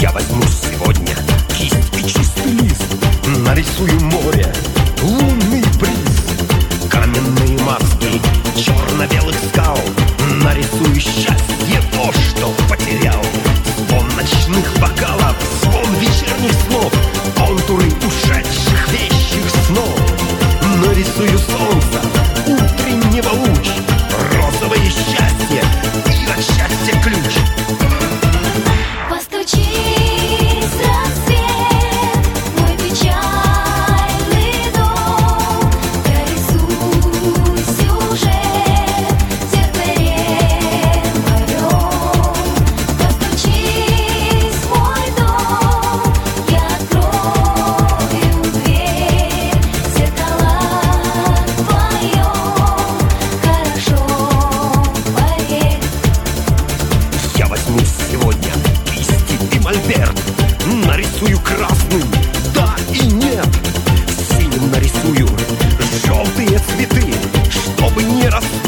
Я возьму сегодня кисть и чистый лист, нарисую море, лунный бриз, каменные маски черно-белых скал, нарисую счастье, то, что потерял. Звон ночных бокалов, звон вечерних снов, контуры ушедших вещих снов. Нарисую солнце, утреннего луч, розовое счастье и от счастья ключ. Постучись, рассвет, мой печальный дом. Я рисую сюжет в зеркале моем. Постучись в мой дом, я открою дверь. В зеркалах твоем хорошо, поверь. Я возьму сегодня кисти и мольберт, нарисую красным, да и нет. Синим нарисую желтые цветы, чтобы не расстаться